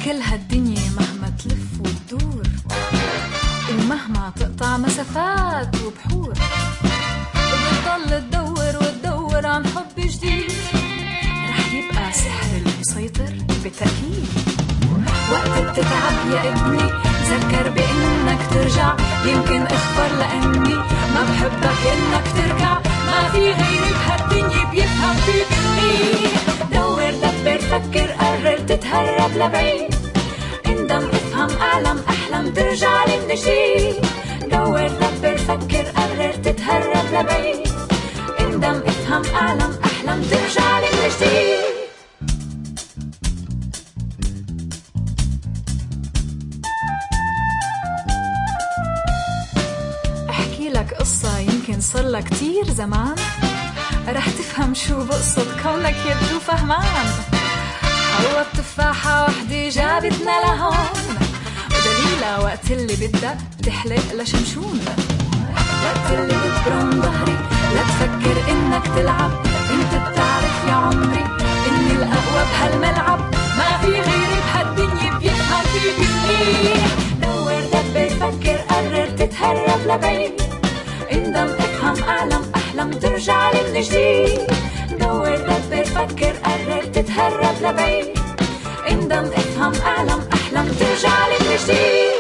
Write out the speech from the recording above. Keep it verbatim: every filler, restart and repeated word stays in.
كل هالدنيا مهما تلف وتدور ومهما تقطع مسافات وبحور بتضل تدور وتدور عن حب جديد رح يبقى سحر المسيطر بالتأكيد. وقت بتتعب يا ابني تذكر بإنك ترجع يمكن اخبر لأني ما بحبك إنك ترجع ما في غيري بهالدنيا بيفهم فيك مني. دور دبر فكر قرر تتهرب لبعيد اندم افهم اعلم احلم ترجع لي من جديد. دور دبر فكر قرر تتهرب لبعيد اندم افهم اعلم احلم ترجع لي من جديد. احكي لك قصة يمكن صار لها كتير زمان رح تفهم شو بقصد كونك يبدو فهمان. حوا بتفاحة وحدة جابتنا لهون ودليلة وقت اللي بدها تحلق لشمشون. وقت اللي بتبرم ظهري لا تفكر انك تلعب انت بتعرف يا عمري اني الأقوى بهالملعب ما في غيري بهالدنيا بيفهم فيك مني. دور دبر فكر قرر تتهرب لبعيد اندم افهم اعلم احلم ترجع لي من جديد. دور دبر فكر قرر تتهرب لبعيد اندم افهم اعلم احلم ترجع لي من جديد.